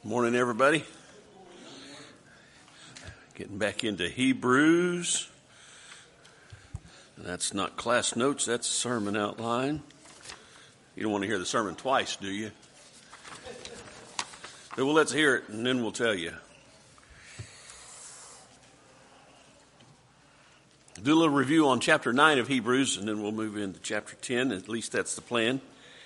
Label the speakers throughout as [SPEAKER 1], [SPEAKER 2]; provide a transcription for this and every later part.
[SPEAKER 1] Morning, everybody. Getting back into Hebrews. That's not class notes, that's sermon outline. You don't want to hear the sermon twice, do you? But well, let's hear it, and then we'll tell you. Do a little review on chapter 9 of Hebrews, and then we'll move into chapter 10. At least that's the plan.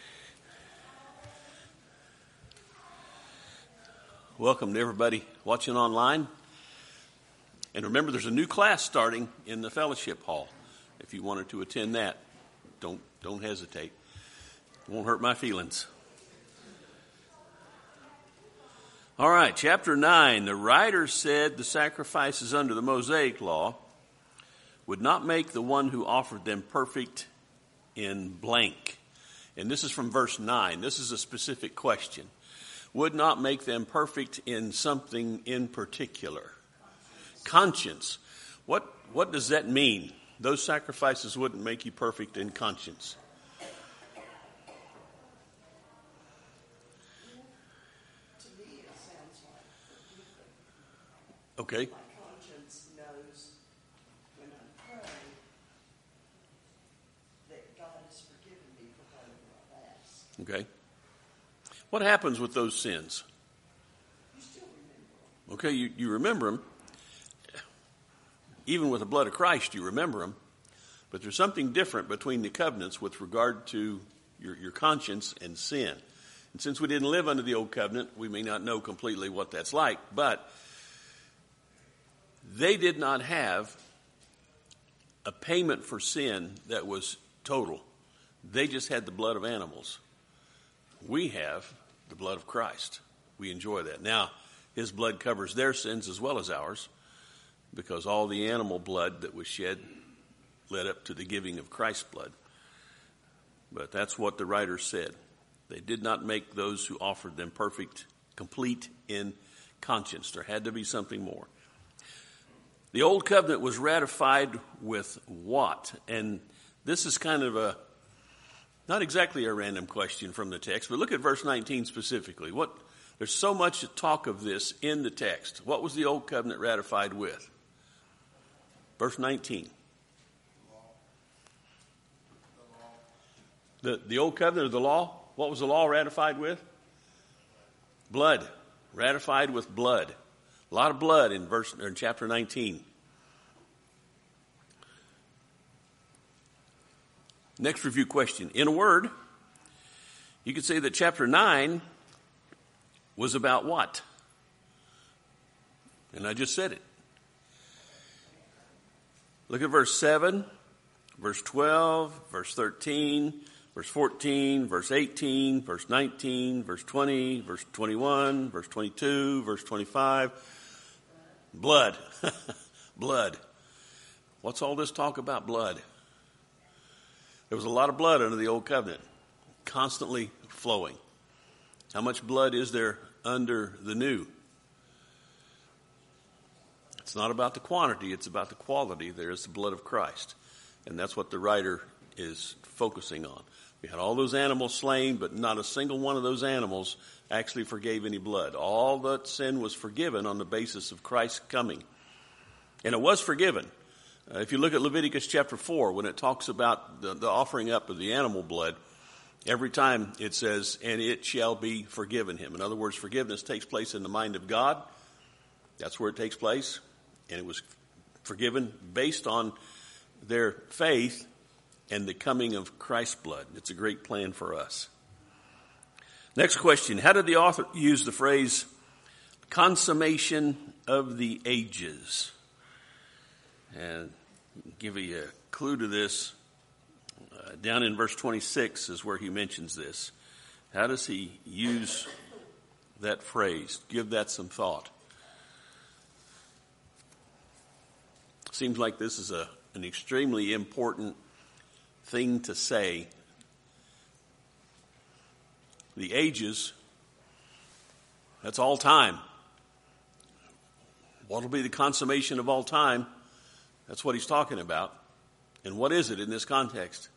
[SPEAKER 1] Welcome to everybody watching online. And remember, there's a new class starting in the fellowship hall. If you wanted to attend that, don't hesitate. It won't hurt my feelings. All right, chapter 9. The writer said the sacrifices under the Mosaic law would not make the one who offered them perfect in blank. And this is from verse 9. This is a specific question. Would not make them perfect in something in particular. Conscience. What does that mean? Those sacrifices wouldn't make you perfect in conscience.
[SPEAKER 2] To me, it sounds like
[SPEAKER 1] Okay.
[SPEAKER 2] my conscience knows when I'm praying that God has forgiven me for whatever I've asked.
[SPEAKER 1] Okay. What happens with those sins?
[SPEAKER 2] You still remember them.
[SPEAKER 1] Okay, you remember them. Even with the blood of Christ, you remember them. But there's something different between the covenants with regard to your conscience and sin. And since we didn't live under the old covenant, we may not know completely what that's like. But they did not have a payment for sin that was total. They just had the blood of animals. We have the blood of Christ. We enjoy that. Now, his blood covers their sins as well as ours, because all the animal blood that was shed led up to the giving of Christ's blood. But that's what the writer said. They did not make those who offered them perfect, complete in conscience. There had to be something more. The old covenant was ratified with what? And this is kind of not exactly a random question from the text, but look at verse 19 specifically. There's so much talk of this in the text. What was the old covenant ratified with? Verse 19. The old covenant of the law, what was the law ratified with? Blood. Ratified with blood. A lot of blood in chapter 19. Next review question. In a word, you could say that chapter 9 was about what? And I just said it. Look at verse 7, verse 12, verse 13, verse 14, verse 18, verse 19, verse 20, verse 21, verse 22, verse 25. Blood. Blood. What's all this talk about blood? There was a lot of blood under the old covenant, constantly flowing. How much blood is there under the new? It's not about the quantity, it's about the quality. There is the blood of Christ. And that's what the writer is focusing on. We had all those animals slain, but not a single one of those animals actually forgave any blood. All that sin was forgiven on the basis of Christ's coming. And it was forgiven. If you look at Leviticus chapter 4, when it talks about the offering up of the animal blood, every time it says, and it shall be forgiven him. In other words, forgiveness takes place in the mind of God. That's where it takes place. And it was forgiven based on their faith and the coming of Christ's blood. It's a great plan for us. Next question. How did the author use the phrase consummation of the ages? And I'll give you a clue to this. Down in verse 26 is where he mentions this. How does he use that phrase? Give that some thought. Seems like this is an extremely important thing to say. The ages, that's all time. What will be the consummation of all time? That's what he's talking about. And what is it in this context?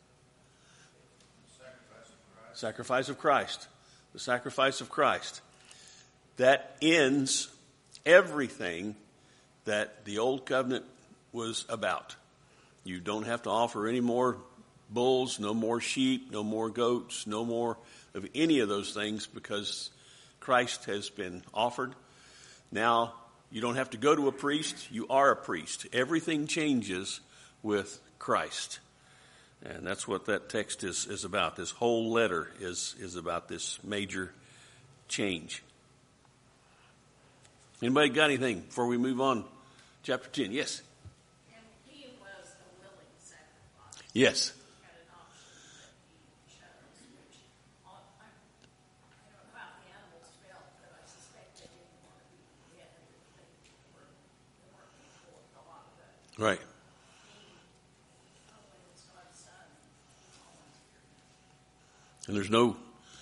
[SPEAKER 1] Sacrifice of Christ. The sacrifice of Christ. that ends everything that the old covenant was about. You don't have to offer any more bulls, no more sheep, no more goats, no more of any of those things, because Christ has been offered. Now, you don't have to go to a priest. You are a priest. Everything changes with Christ. And that's what that text is about. This whole letter is about this major change. Anybody got anything before we move on? Chapter 10, yes?
[SPEAKER 3] And he was a willing sacrifice.
[SPEAKER 1] Yes.
[SPEAKER 3] He had an option that he chose, which I don't know how the animals felt, but I suspect they didn't want to be dead. They weren't people with a lot of that.
[SPEAKER 1] Right. And there's no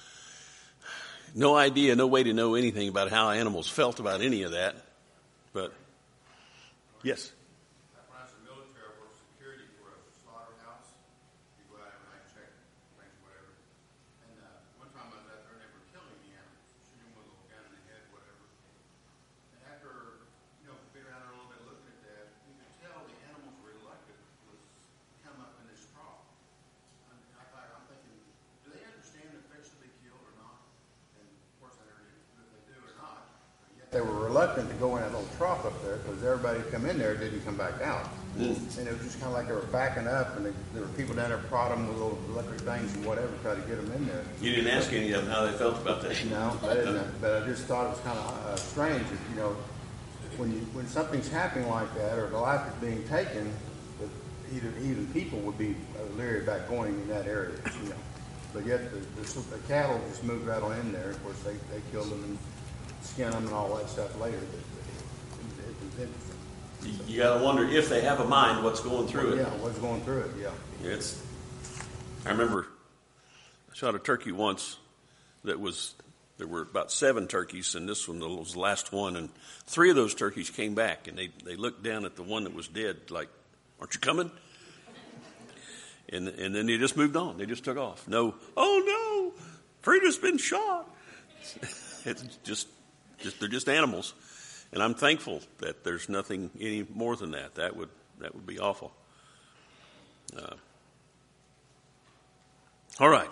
[SPEAKER 1] idea, no way to know anything about how animals felt about any of that. But, yes.
[SPEAKER 4] When I was in the military, I worked security for a slaughterhouse. You go out and check things, whatever. And one time I was out there and they were killing the animals, shooting with a little gun in the head, whatever. And after, being around there a little bit looking at that, you could tell the animals were reluctant to come up in this trough. And I'm thinking, do they understand if they should be killed or not? And of course, I never knew if they do or not. Yet they were reluctant to go in that little trough up there because everybody who come in there didn't come back out. And it was just kind of like they were backing up, and there were people down there prodding them with little electric things and whatever, try to get them in there.
[SPEAKER 1] You didn't ask any of them how they felt about that.
[SPEAKER 4] No, I didn't. But I just thought it was kind of strange that, when something's happening like that, or the life is being taken, that even people would be leery about going in that area. But yet the cattle just moved right on in there. Of course, they killed them and skinned them and all that stuff later. But it was interesting.
[SPEAKER 1] You got to wonder if they have a mind what's going through it.
[SPEAKER 4] Yeah, what's going through it, yeah.
[SPEAKER 1] I remember I shot a turkey once there were about 7 turkeys, and this one was the last one, and 3 of those turkeys came back, and they looked down at the one that was dead like, aren't you coming? And then they just moved on. They just took off. No, oh no, Frida's been shot. It's just they're just animals. And I'm thankful that there's nothing any more than that. That would be awful. All right.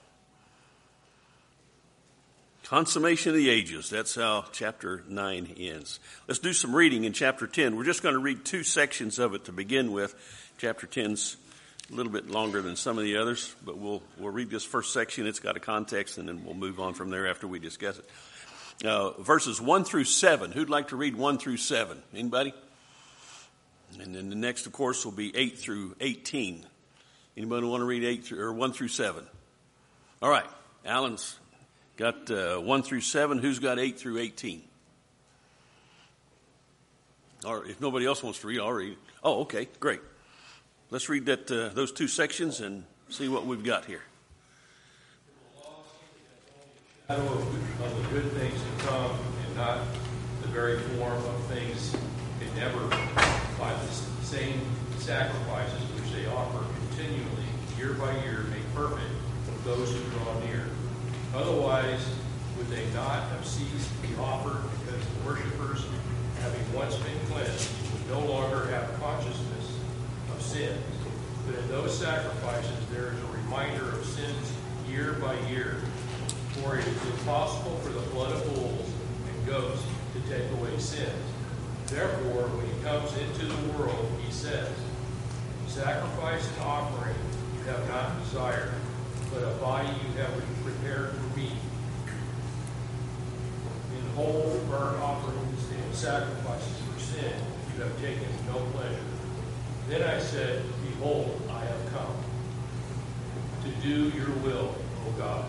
[SPEAKER 1] Consummation of the ages. That's how chapter 9 ends. Let's do some reading in chapter 10. We're just going to read 2 sections of it to begin with. Chapter 10's a little bit longer than some of the others, but we'll read this first section. It's got a context, and then we'll move on from there after we discuss it. Verses 1 through 7. Who'd like to read 1 through 7? Anybody? And then the next, of course, will be 8 through 18. Anybody want to read 1 through 7? All right. Alan's got 1 through 7. Who's got 8 through 18? Or if nobody else wants to read, I'll read. Oh, okay, great. Let's read those 2 sections and see what we've got here.
[SPEAKER 5] Shadow of the good things to come, and not the very form of things they never, by the same sacrifices which they offer continually, year by year, make perfect those who draw near. Otherwise, would they not have ceased to be offered, because the worshippers, having once been cleansed, would no longer have consciousness of sins. But in those sacrifices there is a reminder of sins year by year. For it is impossible for the blood of bulls and goats to take away sins. Therefore, when he comes into the world, he says, sacrifice and offering you have not desired, but a body you have prepared for me. In whole burnt offerings and sacrifices for sin you have taken no pleasure. Then I said, behold, I have come to do your will, O God.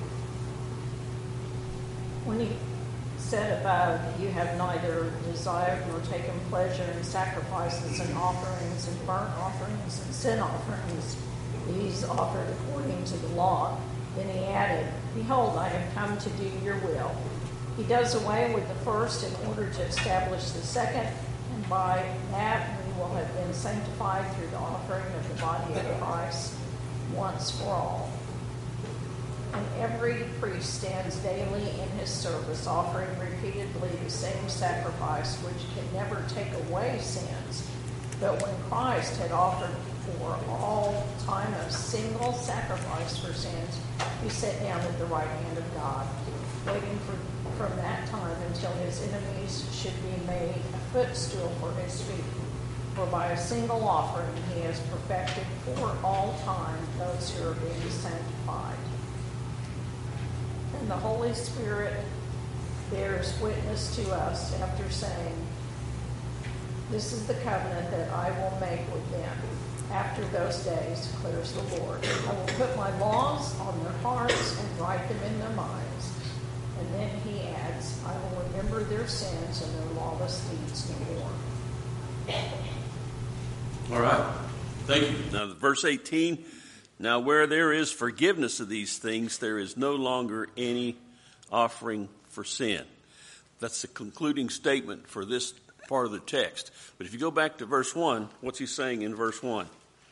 [SPEAKER 3] When he said above, you have neither desired nor taken pleasure in sacrifices and offerings and burnt offerings and sin offerings, these offered according to the law, then he added, behold, I have come to do your will. He does away with the first in order to establish the second, and by that we will have been sanctified through the offering of the body of Christ once for all. And every priest stands daily in his service, offering repeatedly the same sacrifice, which can never take away sins. But when Christ had offered for all time a single sacrifice for sins, he sat down at the right hand of God, waiting from that time until his enemies should be made a footstool for his feet. For by a single offering he has perfected for all time those who are being sanctified. And the Holy Spirit bears witness to us after saying, "This is the covenant that I will make with them after those days, declares the Lord. I will put my laws on their hearts and write them in their minds." And then he adds, "I will remember their sins and their lawless deeds no more."
[SPEAKER 1] All right. Thank you. Now, verse 18. Now, where there is forgiveness of these things, there is no longer any offering for sin. That's the concluding statement for this part of the text. But if you go back to verse 1, what's he saying in verse 1?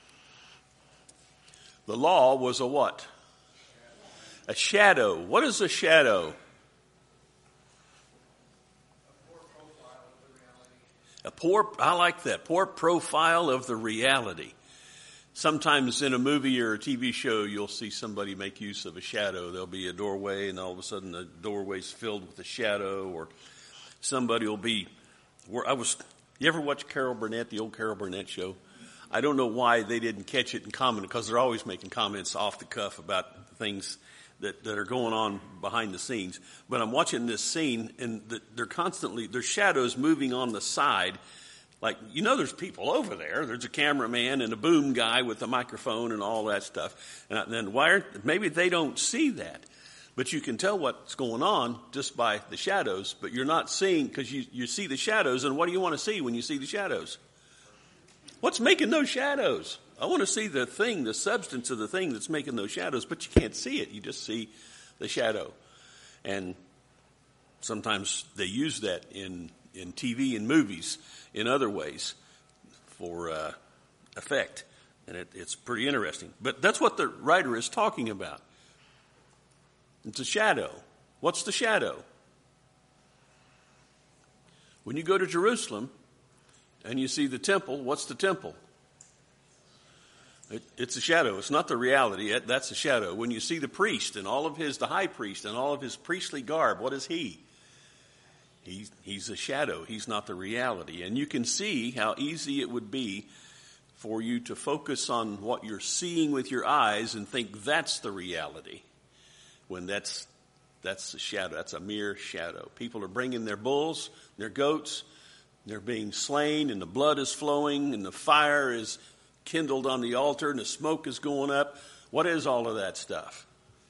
[SPEAKER 1] The law was a what? A shadow. What is a shadow? I like that, poor profile of the reality. Sometimes in a movie or a TV show, you'll see somebody make use of a shadow. There'll be a doorway, and all of a sudden the doorway's filled with a shadow, or somebody will be. You ever watch Carol Burnett, the old Carol Burnett show? I don't know why they didn't catch it and comment, because they're always making comments off the cuff about things that are going on behind the scenes. But I'm watching this scene, and there's shadows moving on the side. Like, there's people over there. There's a cameraman and a boom guy with a microphone and all that stuff. And then maybe they don't see that. But you can tell what's going on just by the shadows. But you're not seeing, because you see the shadows. And what do you want to see when you see the shadows? What's making those shadows? I want to see the substance of the thing that's making those shadows. But you can't see it. You just see the shadow. And sometimes they use that in TV and movies in other ways for effect. And it's pretty interesting. But that's what the writer is talking about. It's a shadow. What's the shadow? When you go to Jerusalem and you see the temple, what's the temple? It's a shadow. It's not the reality. That's a shadow. When you see the priest and the high priest and all of his priestly garb, what is he? He's a shadow. He's not the reality. And you can see how easy it would be for you to focus on what you're seeing with your eyes and think that's the reality, when that's a shadow. That's a mere shadow. People are bringing their bulls, their goats, they're being slain, and the blood is flowing, and the fire is kindled on the altar, and the smoke is going up. What is all of that stuff?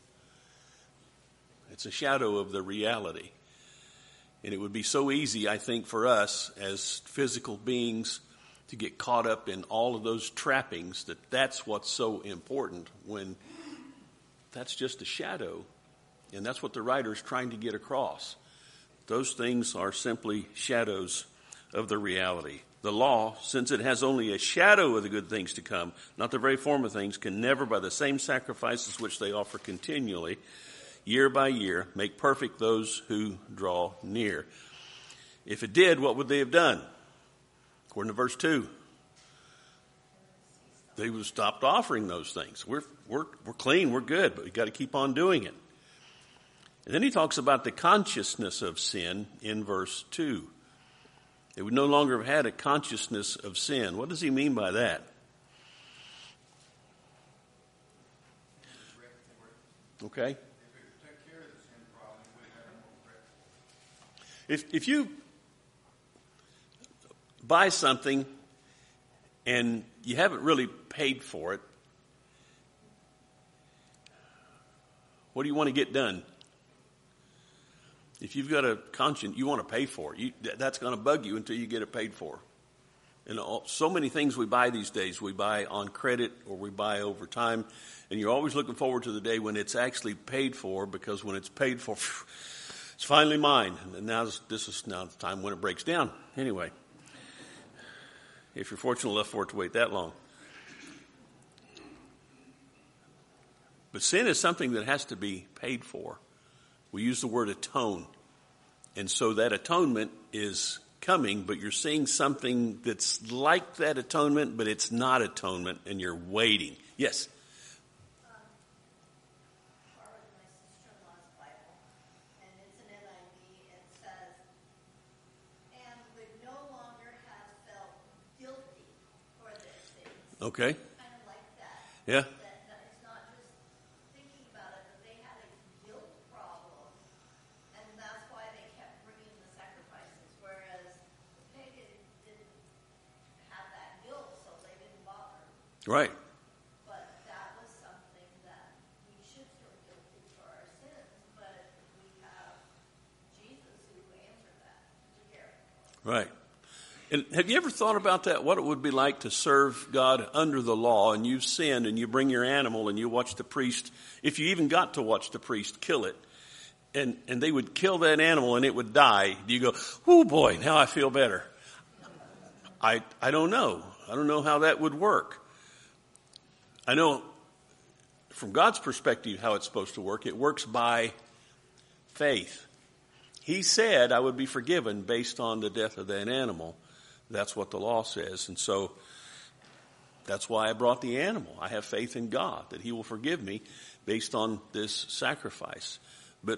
[SPEAKER 1] It's a shadow of the reality. And it would be so easy, I think, for us as physical beings to get caught up in all of those trappings, that's what's so important, when that's just a shadow. And that's what the writer is trying to get across. Those things are simply shadows of the reality. The law, since it has only a shadow of the good things to come, not the very form of things, can never, by the same sacrifices which they offer continually, year by year, make perfect those who draw near. If it did, what would they have done? According to verse 2, they would have stopped offering those things. We're clean, we're good, but we've got to keep on doing it. And then he talks about the consciousness of sin in verse 2. They would no longer have had a consciousness of sin. What does he mean by that? Okay. If you buy something and you haven't really paid for it, what do you want to get done? If you've got a conscience, you want to pay for it. That's going to bug you until you get it paid for. And so many things we buy these days, we buy on credit or we buy over time. And you're always looking forward to the day when it's actually paid for, because when it's paid for, it's finally mine. And this is now the time when it breaks down. Anyway, if you're fortunate enough for it to wait that long. But sin is something that has to be paid for. We use the word atone. And so that atonement is coming, but you're seeing something that's like that atonement, but it's not atonement, and you're waiting. Yes?
[SPEAKER 6] Borrowed my sister-in-law's Bible, and it's an NIV. It says, "And would no longer have felt guilty for their sins."
[SPEAKER 1] Okay.
[SPEAKER 6] Kind of like that.
[SPEAKER 1] Yeah.
[SPEAKER 6] That it's not just thinking about it, but they had a guilt problem, and that's why they kept bringing the sacrifices. Whereas the pagan didn't have that guilt, so they didn't bother.
[SPEAKER 1] Right.
[SPEAKER 6] But that was something that we should feel guilty for our sins, but we have Jesus who answered that, to care.
[SPEAKER 1] Right. And have you ever thought about that, what it would be like to serve God under the law, and you've sinned, and you bring your animal, and you watch the priest, if you even got to watch the priest kill it, and they would kill that animal and it would die, do you go, oh boy, now I feel better? I don't know. I don't know how that would work. I know from God's perspective how it's supposed to work. It works by faith. He said I would be forgiven based on the death of that animal. That's what the law says. And so that's why I brought the animal. I have faith in God that he will forgive me based on this sacrifice. But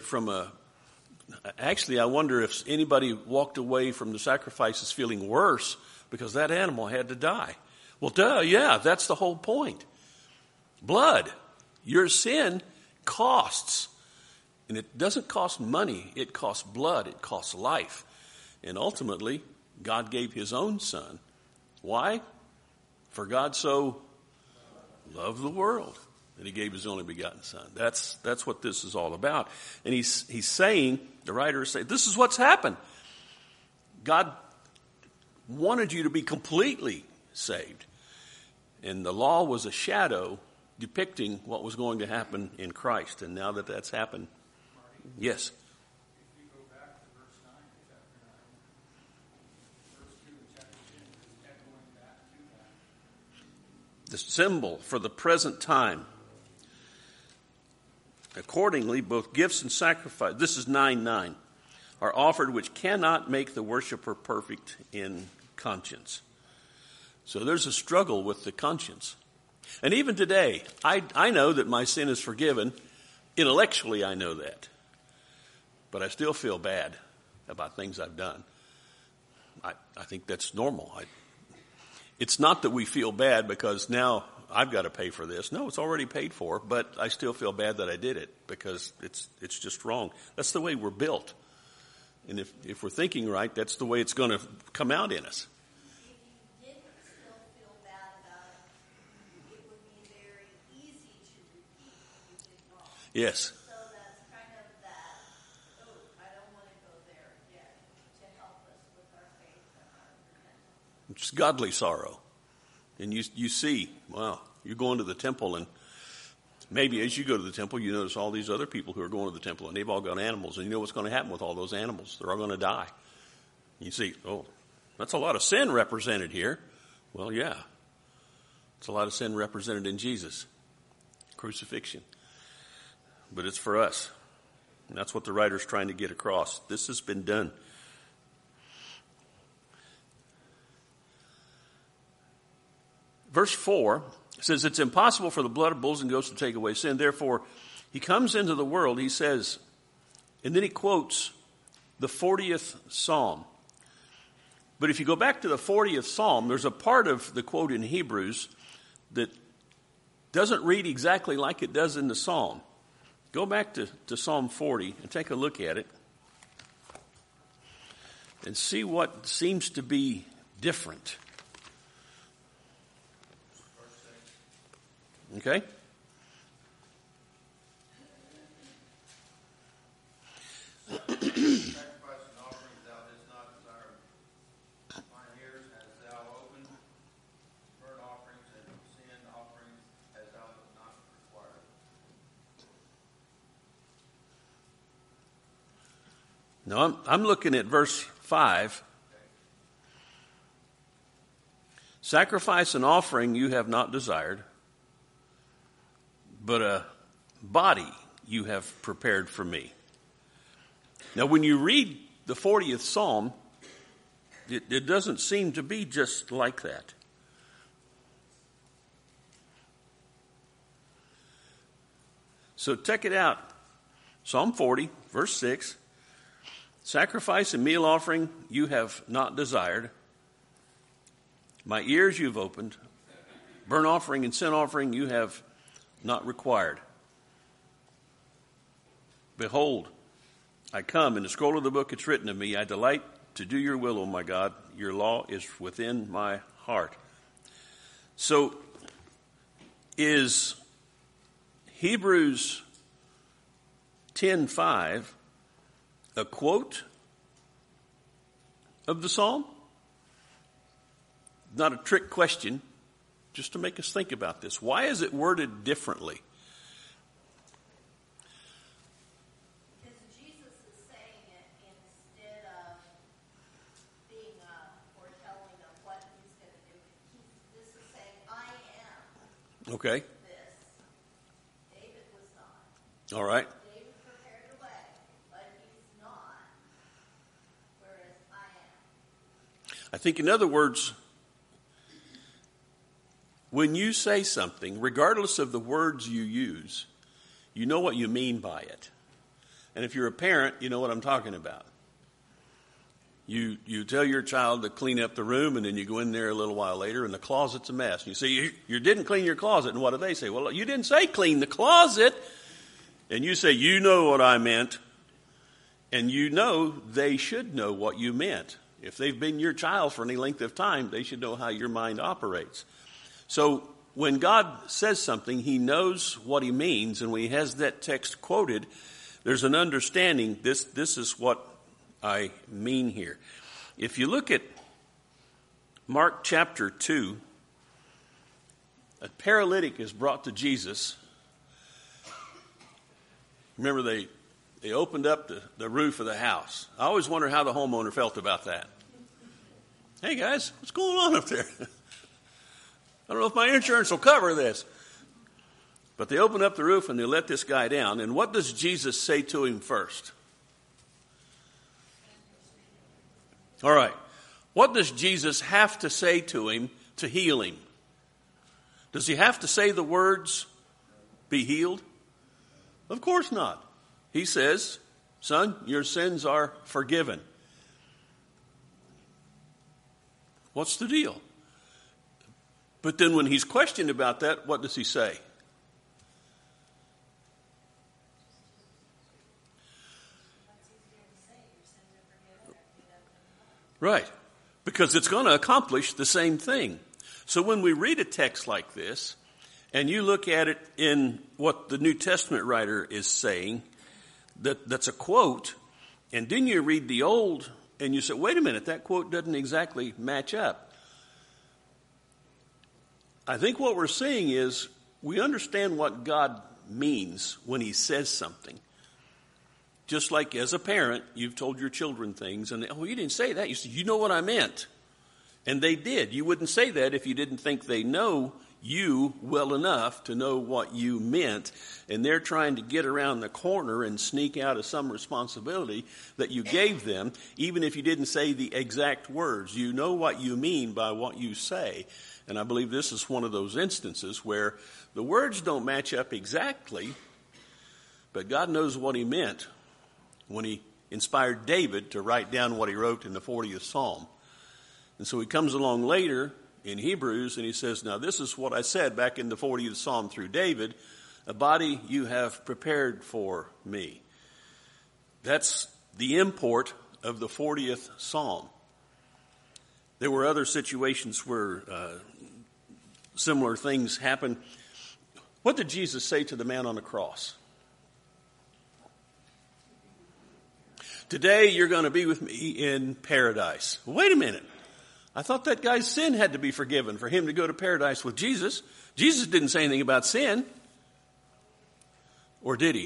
[SPEAKER 1] actually I wonder if anybody walked away from the sacrifices feeling worse because that animal had to die. Well, duh, yeah, that's the whole point. Blood. Your sin costs. And it doesn't cost money. It costs blood. It costs life. And ultimately, God gave his own son. Why? For God so loved the world that he gave his only begotten son. That's what this is all about. And he's saying, the writer is saying, this is what's happened. God wanted you to be completely saved. And the law was a shadow depicting what was going to happen in Christ. And now that that's happened, yes.
[SPEAKER 7] If you go back to verse 9 of chapter 9, verse 2 of chapter 10, is echoing back to that.
[SPEAKER 1] The symbol for the present time. Accordingly, both gifts and sacrifice, this is 9:9, are offered which cannot make the worshiper perfect in conscience. So there's a struggle with the conscience. And even today, I know that my sin is forgiven. Intellectually, I know that. But I still feel bad about things I've done. I think that's normal. It's not that we feel bad because now I've got to pay for this. No, it's already paid for, but I still feel bad that I did it because it's just wrong. That's the way we're built. And if we're thinking right, that's the way it's going to come out in us.
[SPEAKER 6] If you didn't still feel bad about it, it would be very easy to repeat what you did wrong.
[SPEAKER 1] Yes.
[SPEAKER 6] So that's kind of that, I don't want to go there again, to help us with our faith and our repentance.
[SPEAKER 1] It's godly sorrow. And you see, wow, you're going to the temple, and maybe as you go to the temple, you notice all these other people who are going to the temple, and they've all got animals, and you know what's going to happen with all those animals. They're all going to die. You see, oh, that's a lot of sin represented here. Well, yeah. It's a lot of sin represented in Jesus. Crucifixion. But it's for us. And that's what the writer's trying to get across. This has been done. Verse 4 says, it's impossible for the blood of bulls and goats to take away sin. Therefore, he comes into the world, he says, and then he quotes the 40th Psalm. But if you go back to the 40th Psalm, there's a part of the quote in Hebrews that doesn't read exactly like it does in the Psalm. Go back to Psalm 40 and take a look at it and see what seems to be different. Okay?
[SPEAKER 4] Sacrifice and offerings thou didst not desire. Mine ears hast thou opened. Burnt offerings and sin offerings hast thou not required.
[SPEAKER 1] Now, I'm looking at verse 5. Sacrifice and offering you have not desired, but a body you have prepared for me. Now, when you read the 40th Psalm, it doesn't seem to be just like that. So check it out. Psalm 40, verse 6. Sacrifice and meal offering you have not desired. My ears you've opened. Burnt offering and sin offering you have not required. Behold, I come. In the scroll of the book it's written of me. I delight to do your will, O my God. Your law is within my heart. So is Hebrews 10:5 a quote of the psalm? Not a trick question, just to make us think about this. Why is it worded differently?
[SPEAKER 6] Because Jesus is saying it instead of being a foretelling of what he's going to do. This is saying, I am
[SPEAKER 1] Okay.
[SPEAKER 6] this. David was not.
[SPEAKER 1] All right.
[SPEAKER 6] David prepared the way, but he's not, whereas I am.
[SPEAKER 1] I think, in other words, when you say something, regardless of the words you use, you know what you mean by it. And if you're a parent, you know what I'm talking about. You tell your child to clean up the room, and then you go in there a little while later, and the closet's a mess. And you say, you didn't clean your closet. And what do they say? Well, you didn't say clean the closet. And you say, you know what I meant. And you know they should know what you meant. If they've been your child for any length of time, they should know how your mind operates. So when God says something, he knows what he means. And when he has that text quoted, there's an understanding, this is what I mean here. If you look at Mark chapter 2, a paralytic is brought to Jesus. Remember, they opened up the roof of the house. I always wonder how the homeowner felt about that. Hey guys, what's going on up there? I don't know if my insurance will cover this. But they open up the roof and they let this guy down. And what does Jesus say to him first? All right. What does Jesus have to say to him to heal him? Does he have to say the words, be healed? Of course not. He says, son, your sins are forgiven. What's the deal? But then when he's questioned about that, what does he say? Right. Because it's going to accomplish the same thing. So when we read a text like this, and you look at it in what the New Testament writer is saying, that's a quote, and then you read the Old, and you say, wait a minute, that quote doesn't exactly match up. I think what we're seeing is we understand what God means when he says something. Just like as a parent, you've told your children things, and you didn't say that. You said, you know what I meant. And they did. You wouldn't say that if you didn't think they know you well enough to know what you meant. And they're trying to get around the corner and sneak out of some responsibility that you gave them, even if you didn't say the exact words. You know what you mean by what you say. And I believe this is one of those instances where the words don't match up exactly, but God knows what he meant when he inspired David to write down what he wrote in the 40th Psalm. And so he comes along later in Hebrews and he says, now this is what I said back in the 40th Psalm through David, a body you have prepared for me. That's the import of the 40th Psalm. There were other situations where similar things happened. What did Jesus say to the man on the cross? Today you're going to be with me in paradise. Wait a minute. I thought that guy's sin had to be forgiven for him to go to paradise with Jesus. Jesus didn't say anything about sin. Or did he?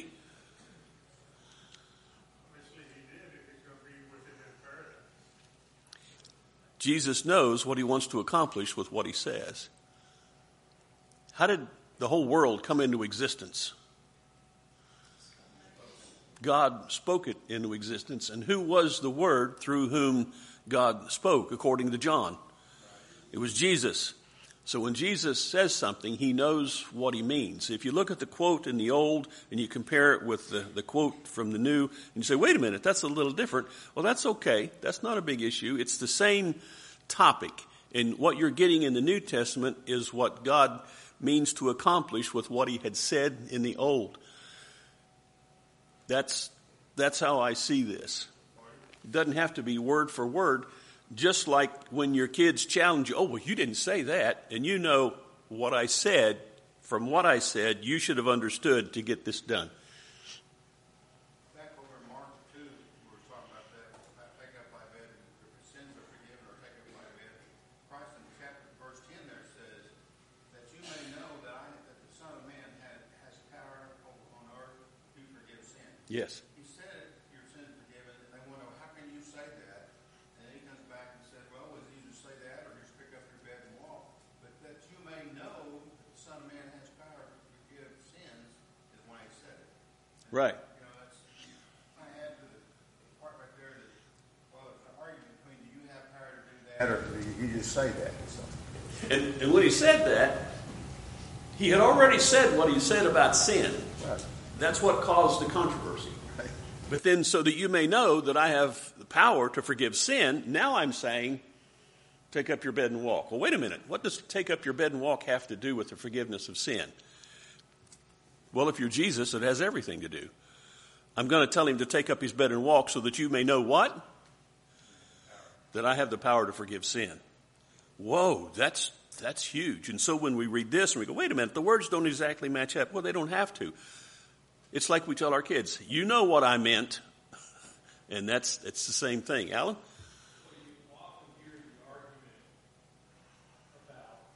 [SPEAKER 7] Obviously he did if he's going to be with him in paradise.
[SPEAKER 1] Jesus knows what he wants to accomplish with what he says. How did the whole world come into existence? God spoke it into existence. And who was the Word through whom God spoke, according to John? It was Jesus. So when Jesus says something, he knows what he means. If you look at the quote in the Old and you compare it with the quote from the New, and you say, wait a minute, that's a little different. Well, that's okay. That's not a big issue. It's the same topic. And what you're getting in the New Testament is what God means to accomplish with what he had said in the Old. That's how I see this. It doesn't have to be word for word. Just like when your kids challenge you, oh, well, you didn't say that, and you know what I said, from what I said, you should have understood to get this done.
[SPEAKER 4] Back over in Mark 2, we were talking about that, take up by bed, if sins are forgiven or take up by bed. Christ in verse 10 there says, that you may know that the Son of Man has power on earth to forgive sin.
[SPEAKER 1] Yes.
[SPEAKER 4] He said, your sins forgiven, and they want to know, how can you say that? And then he comes back and said, well, was it easy to say that or just pick up your bed and walk? But that you may know that the Son of Man has power to forgive sins is when he said it.
[SPEAKER 1] Right.
[SPEAKER 4] You know, that's, I add to the part right there that, well, it's an argument between do you have power to do that or do you just say that? So.
[SPEAKER 1] And when he said that, he had already said what he said about sin.
[SPEAKER 4] Right.
[SPEAKER 1] That's what caused the controversy.
[SPEAKER 4] Right.
[SPEAKER 1] But then, so that you may know that I have the power to forgive sin, now I'm saying, take up your bed and walk. Well, wait a minute. What does take up your bed and walk have to do with the forgiveness of sin? Well, if you're Jesus, it has everything to do. I'm going to tell him to take up his bed and walk so that you may know what? That I have the power to forgive sin. Whoa, that's huge. And so when we read this and we go, wait a minute, the words don't exactly match up. Well, they don't have to. It's like we tell our kids, you know what I meant. And it's the same thing. Alan?
[SPEAKER 5] Well, you often hear the argument about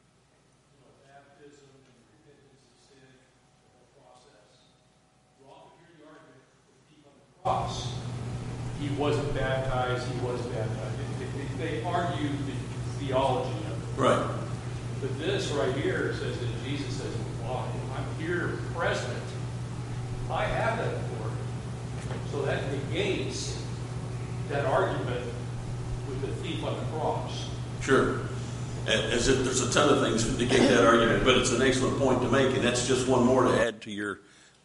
[SPEAKER 5] baptism and repentance of sin, the whole process. You often hear the argument with people on the cross. He wasn't baptized, he was baptized. They argue the theology of it.
[SPEAKER 1] Right.
[SPEAKER 5] But this right here says that Jesus says, well, I'm here present. I have that authority. So that negates that argument with the thief on the cross.
[SPEAKER 1] Sure. As if there's a ton of things to negate that argument, but it's an excellent point to make, and that's just one more to add to your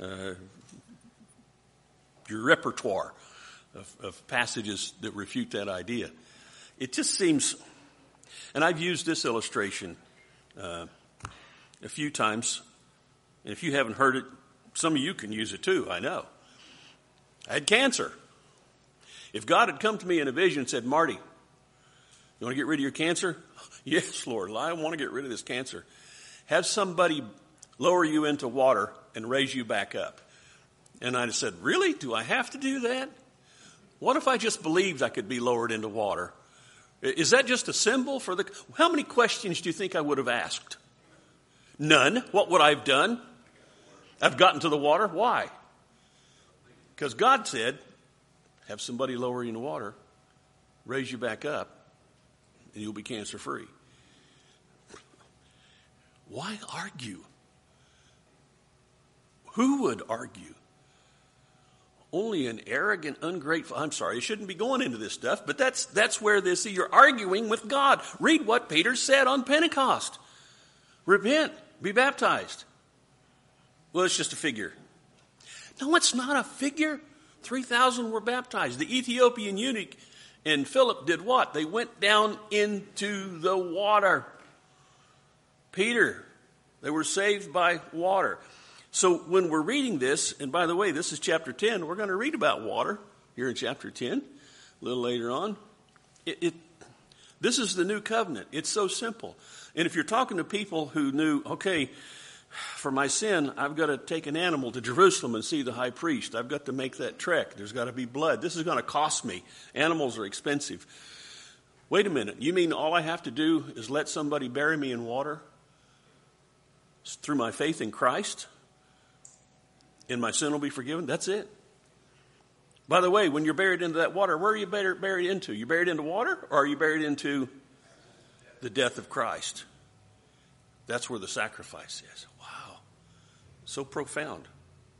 [SPEAKER 1] repertoire of passages that refute that idea. It just seems, and I've used this illustration a few times, and if you haven't heard it, some of you can use it too, I know. I had cancer. If God had come to me in a vision and said, Marty, you want to get rid of your cancer? Yes, Lord, I want to get rid of this cancer. Have somebody lower you into water and raise you back up. And I said, really? Do I have to do that? What if I just believed I could be lowered into water? Is that just a symbol for the... How many questions do you think I would have asked? None. What would I have done? I've gotten to the water. Why? Because God said, have somebody lower you in the water, raise you back up, and you'll be cancer-free. Why argue? Who would argue? Only an arrogant, ungrateful... I'm sorry, I shouldn't be going into this stuff, but that's where this... You're arguing with God. Read what Peter said on Pentecost. Repent, be baptized. Well, it's just a figure. No, it's not a figure. 3,000 were baptized. The Ethiopian eunuch and Philip did what? They went down into the water. Peter, they were saved by water. So when we're reading this, and by the way, this is chapter 10, we're going to read about water here in chapter 10, a little later on. This is the new covenant. It's so simple. And if you're talking to people who knew, okay, for my sin, I've got to take an animal to Jerusalem and see the high priest. I've got to make that trek. There's got to be blood. This is going to cost me. Animals are expensive. Wait a minute. You mean all I have to do is let somebody bury me in water through my faith in Christ? And my sin will be forgiven? That's it. By the way, when you're buried into that water, where are you buried into? You buried into water, or are you buried into the death of Christ? That's where the sacrifice is. Wow. So profound.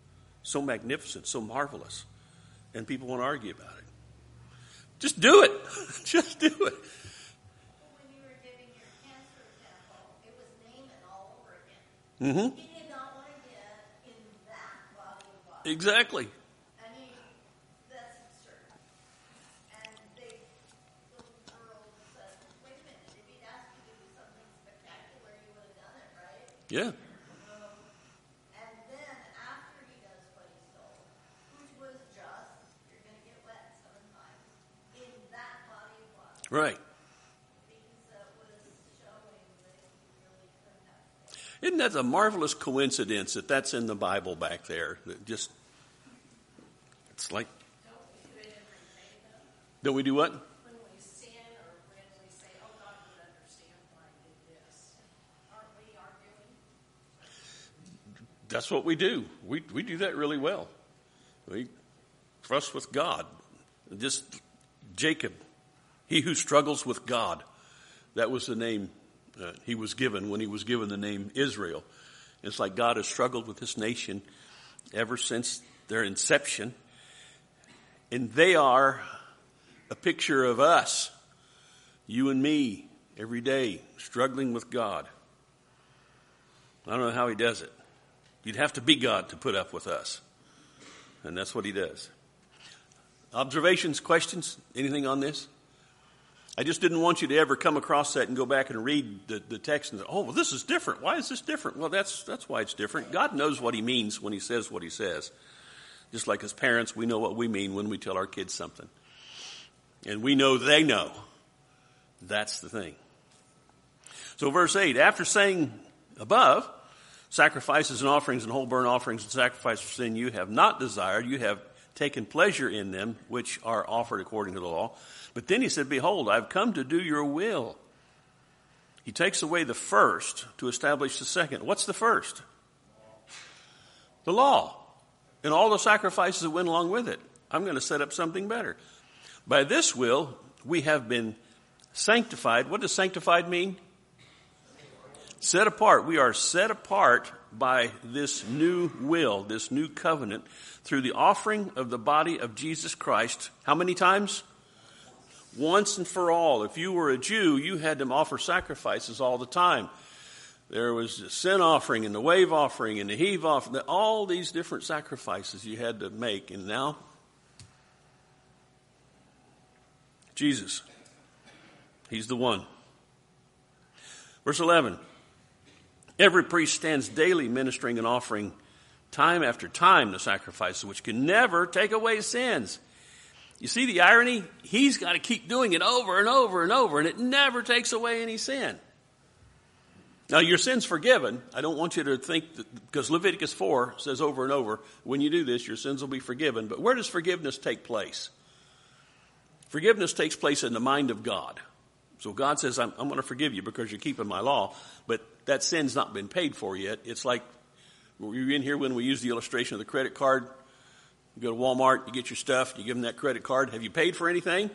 [SPEAKER 1] so magnificent, so marvelous, and people want to argue about it. Just do it. Just do it.
[SPEAKER 6] When you were giving your cancer example, it was Naaman all over again.
[SPEAKER 1] Mm-hmm.
[SPEAKER 6] He did not want to get in that body of water.
[SPEAKER 1] Exactly.
[SPEAKER 6] I mean, that's absurd. And the girl said, wait a minute, if he'd asked you to do something spectacular, you would have done it, right?
[SPEAKER 1] Yeah.
[SPEAKER 6] And then after he does what he's told, which was just, you're going to get wet 7 times in that body of water.
[SPEAKER 1] Right.
[SPEAKER 6] Because that was showing that he really couldn't have faith.
[SPEAKER 1] Isn't that a marvelous coincidence that that's in the Bible back there? That just, it's like,
[SPEAKER 2] Don't we do it every day, though?
[SPEAKER 1] don't we do what?
[SPEAKER 2] When we sin or when we say, oh, God would understand why I did this, aren't we arguing?
[SPEAKER 1] That's what we do. We do that really well. We trust with God. Just Jacob, he who struggles with God. That was the name he was given when he was given the name Israel. It's like God has struggled with this nation ever since their inception. And they are a picture of us, you and me, every day, struggling with God. I don't know how he does it. You'd have to be God to put up with us. And that's what he does. Observations, questions, anything on this? I just didn't want you to ever come across that and go back and read the text and say, oh, well, this is different. Why is this different? Well, that's why it's different. God knows what he means when he says what he says. Just like as parents, we know what we mean when we tell our kids something. And we know they know. That's the thing. So verse 8, after saying above, sacrifices and offerings and whole burnt offerings and sacrifice for sin you have not desired, you have taken pleasure in them, which are offered according to the law. But then he said, behold, I've come to do your will. He takes away the first to establish the second. What's the first? The law. And all the sacrifices that went along with it. I'm going to set up something better. By this will, we have been sanctified. What does sanctified mean? Set apart. We are set apart by this new will, this new covenant, through the offering of the body of Jesus Christ. How many times? Once and for all. If you were a Jew, you had to offer sacrifices all the time. There was the sin offering and the wave offering and the heave offering, all these different sacrifices you had to make. And now, Jesus, he's the one. Verse 11. Every priest stands daily ministering and offering time after time the sacrifices which can never take away sins. You see the irony? He's got to keep doing it over and over and over, and it never takes away any sin. Now, your sin's forgiven. I don't want you to think that, because Leviticus 4 says over and over, when you do this, your sins will be forgiven. But where does forgiveness take place? Forgiveness takes place in the mind of God. So God says, I'm going to forgive you because you're keeping my law, but that sin's not been paid for yet. It's like, were you in here when we used the illustration of the credit card? You go to Walmart, you get your stuff, you give them that credit card. Have you paid for anything?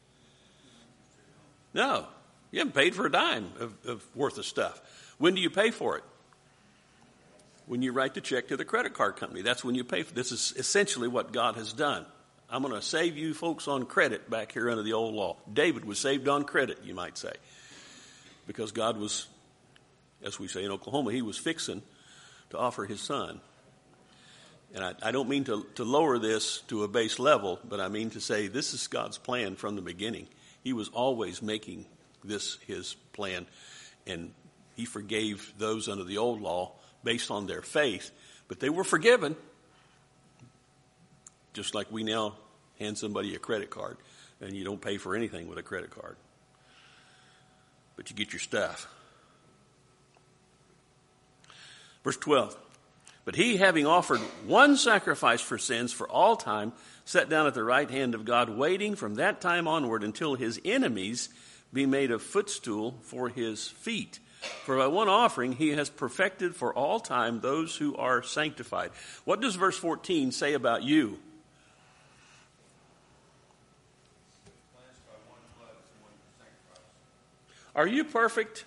[SPEAKER 1] No. You haven't paid for a dime of worth of stuff. When do you pay for it? When you write the check to the credit card company. That's when you pay for it. This is essentially what God has done. I'm going to save you folks on credit back here under the old law. David was saved on credit, you might say. Because God was, as we say in Oklahoma, he was fixing to offer his son. And I don't mean to lower this to a base level, but I mean to say this is God's plan from the beginning. He was always making this his plan. And he forgave those under the old law based on their faith. But they were forgiven. Just like we now hand somebody a credit card and you don't pay for anything with a credit card. But you get your stuff. Verse 12. But he, having offered one sacrifice for sins for all time, sat down at the right hand of God, waiting from that time onward until his enemies be made a footstool for his feet. For by one offering he has perfected for all time those who are sanctified. What does verse 14 say about you? Are you perfect?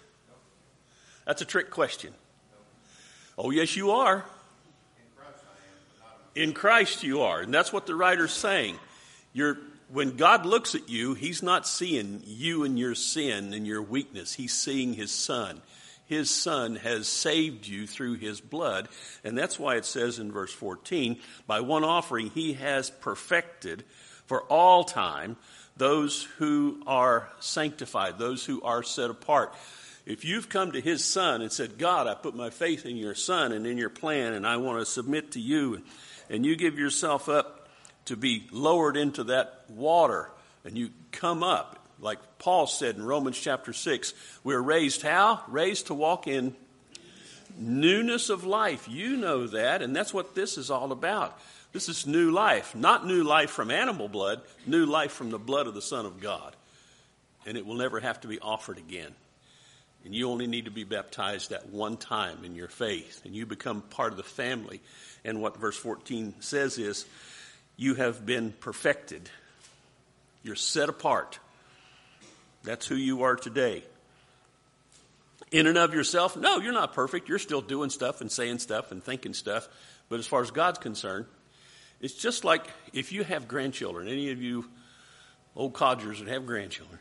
[SPEAKER 1] That's a trick question. Oh, yes, you are. In Christ you are. And that's what the writer's saying. When God looks at you, he's not seeing you and your sin and your weakness. He's seeing his Son. His Son has saved you through his blood. And that's why it says in verse 14, by one offering he has perfected for all time those who are sanctified, those who are set apart. If you've come to his Son and said, God, I put my faith in your Son and in your plan, and I want to submit to you, and you give yourself up to be lowered into that water, and you come up, like Paul said in Romans chapter 6, we're raised how? Raised to walk in newness of life. You know that, and that's what this is all about. This is new life, not new life from animal blood, new life from the blood of the Son of God. And it will never have to be offered again. And you only need to be baptized that one time in your faith, and you become part of the family. And what verse 14 says is, you have been perfected. You're set apart. That's who you are today. In and of yourself, no, you're not perfect. You're still doing stuff and saying stuff and thinking stuff. But as far as God's concerned, it's just like if you have grandchildren, any of you old codgers that have grandchildren,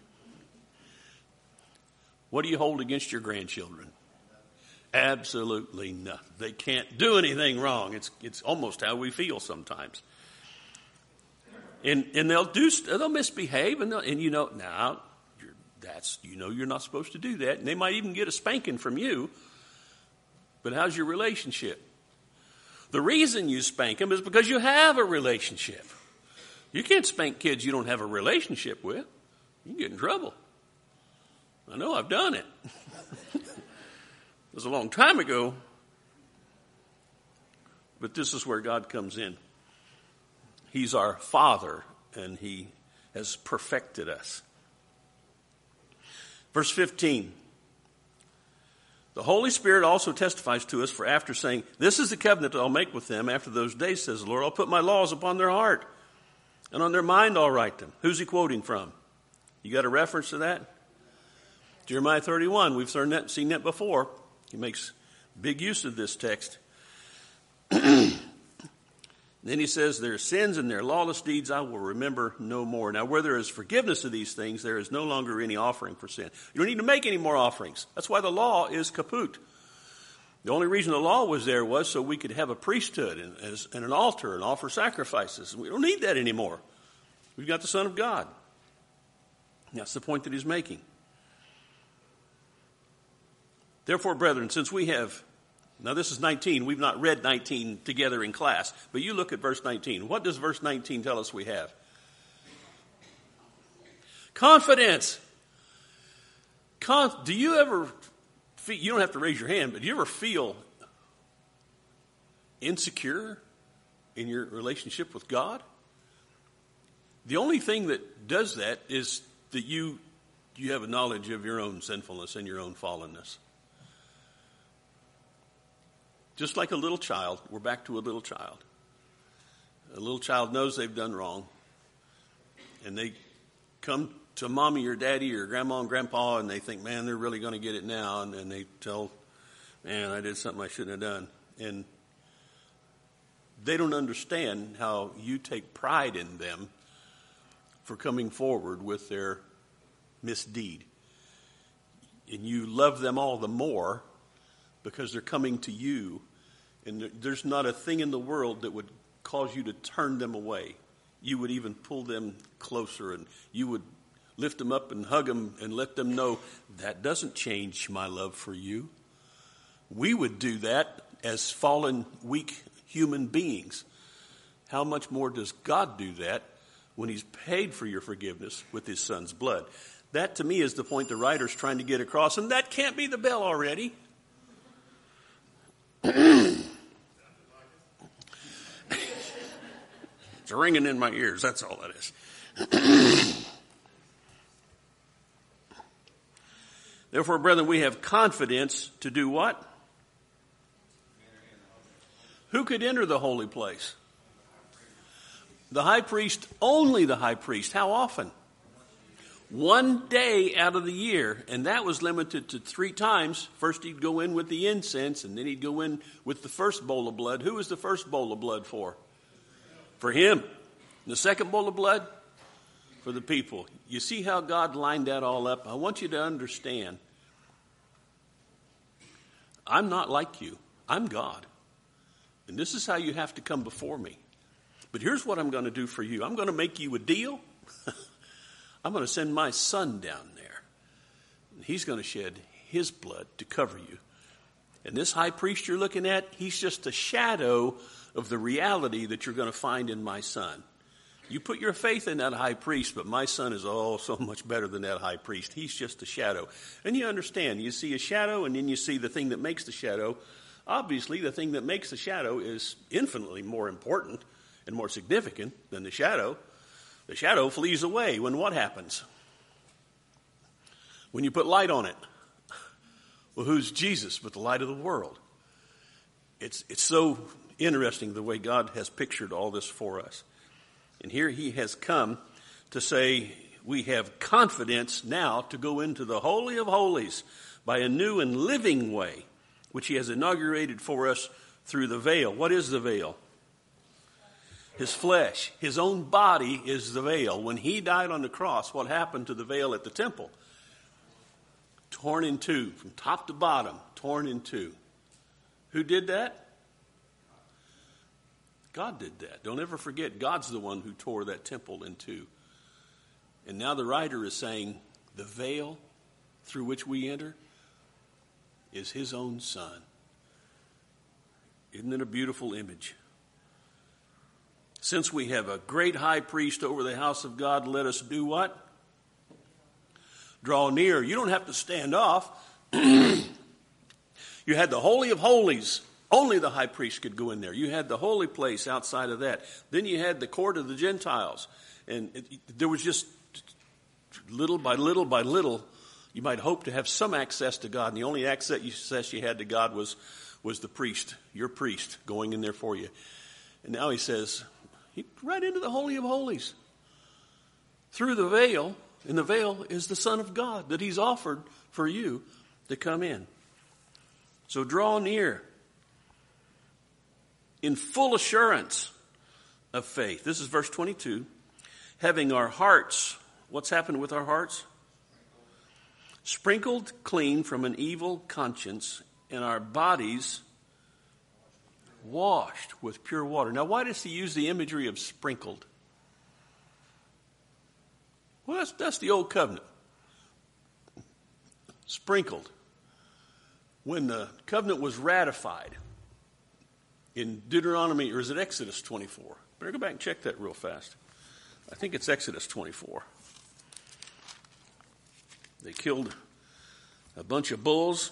[SPEAKER 1] what do you hold against your grandchildren? Absolutely nothing. They can't do anything wrong. It's almost how we feel sometimes. And they'll misbehave, and you know, now you're not supposed to do that. And they might even get a spanking from you. But how's your relationship? The reason you spank them is because you have a relationship. You can't spank kids you don't have a relationship with. You can get in trouble. I know, I've done it. It was a long time ago. But this is where God comes in. He's our Father, and he has perfected us. Verse 15. The Holy Spirit also testifies to us, for after saying, this is the covenant I'll make with them after those days, says the Lord, I'll put my laws upon their heart, and on their mind I'll write them. Who's he quoting from? You got a reference to that? Jeremiah 31. We've seen that before. He makes big use of this text. Then he says, their sins and their lawless deeds I will remember no more. Now, where there is forgiveness of these things, there is no longer any offering for sin. You don't need to make any more offerings. That's why the law is kaput. The only reason the law was there was so we could have a priesthood and an altar and offer sacrifices. We don't need that anymore. We've got the Son of God. That's the point that he's making. Therefore, brethren, since we have... Now, this is 19. We've not read 19 together in class. But you look at verse 19. What does verse 19 tell us we have? Confidence. Do you ever feel, you don't have to raise your hand, but do you ever feel insecure in your relationship with God? The only thing that does that is that you have a knowledge of your own sinfulness and your own fallenness. Just like a little child, we're back to a little child. A little child knows they've done wrong. And they come to mommy or daddy or grandma and grandpa and they think, man, they're really going to get it now. And then they tell, man, I did something I shouldn't have done. And they don't understand how you take pride in them for coming forward with their misdeed. And you love them all the more because they're coming to you, and there's not a thing in the world that would cause you to turn them away. You would even pull them closer, and you would lift them up and hug them and let them know, that doesn't change my love for you. We would do that as fallen, weak human beings. How much more does God do that when he's paid for your forgiveness with his Son's blood? That, to me, is the point the writer's trying to get across, and that can't be the bell already. It's ringing in my ears. That's all that is. Therefore, brethren, we have confidence to do what? Who could enter the holy place? The high priest, only the high priest. How often? One day out of the year, and that was limited to 3 times. First he'd go in with the incense, and then he'd go in with the first bowl of blood. Who was the first bowl of blood for? For him. The second bowl of blood for the people. You see how God lined that all up? I want you to understand, I'm not like you. I'm God. And this is how you have to come before me. But here's what I'm going to do for you. I'm going to make you a deal. I'm going to send my son down there. And he's going to shed his blood to cover you. And this high priest you're looking at, he's just a shadow of the reality that you're going to find in my son. You put your faith in that high priest, but my son is so much better than that high priest. He's just a shadow. And you understand, you see a shadow and then you see the thing that makes the shadow. Obviously, the thing that makes the shadow is infinitely more important and more significant than the shadow. The shadow flees away when what happens? When you put light on it. Well, who's Jesus but the light of the world? It's so interesting the way God has pictured all this for us. And here he has come to say we have confidence now to go into the Holy of Holies by a new and living way, which he has inaugurated for us through the veil. What is the veil? His flesh. His own body is the veil. When he died on the cross, what happened to the veil at the temple? Torn in two, from top to bottom, torn in two. Who did that? God did that. Don't ever forget, God's the one who tore that temple in two. And now the writer is saying the veil through which we enter is his own son. Isn't it a beautiful image? Since we have a great high priest over the house of God, let us do what? Draw near. You don't have to stand off. You had the Holy of Holies. Only the high priest could go in there. You had the holy place outside of that. Then you had the court of the Gentiles. And there was just little by little by little, you might hope to have some access to God. And the only access you had to God was the priest, your priest, going in there for you. And now he says, right into the Holy of Holies. Through the veil, and the veil is the Son of God that he's offered for you to come in. So draw near in full assurance of faith. This is verse 22. Having our hearts, what's happened with our hearts? Sprinkled clean from an evil conscience, and our bodies washed with pure water. Now, why does he use the imagery of sprinkled? Well, that's the old covenant. Sprinkled. When the covenant was ratified in Deuteronomy, or is it Exodus 24? Better go back and check that real fast. I think it's Exodus 24. They killed a bunch of bulls.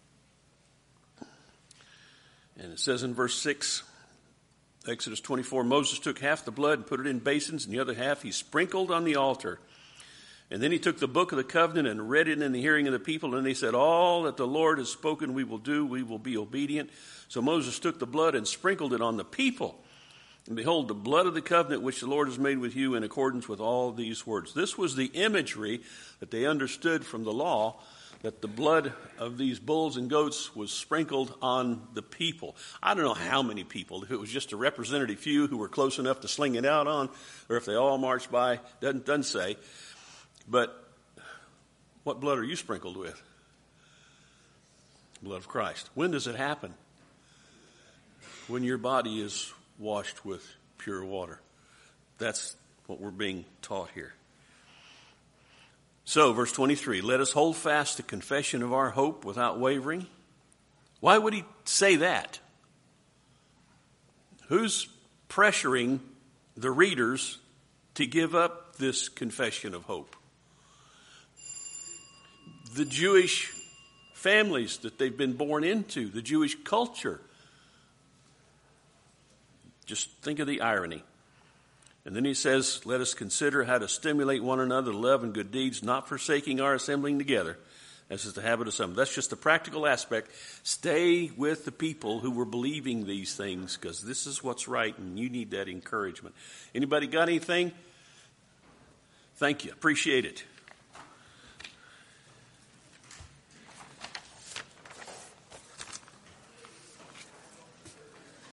[SPEAKER 1] And it says in verse 6, Exodus 24, Moses took half the blood and put it in basins, and the other half he sprinkled on the altar. And then he took the book of the covenant and read it in the hearing of the people. And they said, all that the Lord has spoken we will do, we will be obedient. So Moses took the blood and sprinkled it on the people. And behold, the blood of the covenant which the Lord has made with you in accordance with all these words. This was the imagery that they understood from the law, that the blood of these bulls and goats was sprinkled on the people. I don't know how many people, if it was just a representative few who were close enough to sling it out on, or if they all marched by, doesn't say. But what blood are you sprinkled with? Blood of Christ. When does it happen? When your body is washed with pure water. That's what we're being taught here. So, verse 23, let us hold fast the confession of our hope without wavering. Why would he say that? Who's pressuring the readers to give up this confession of hope? The Jewish families that they've been born into, the Jewish culture. Just think of the irony. And then he says, let us consider how to stimulate one another to love and good deeds, not forsaking our assembling together, as is the habit of some. That's just the practical aspect. Stay with the people who were believing these things, because this is what's right, and you need that encouragement. Anybody got anything? Thank you. Appreciate it.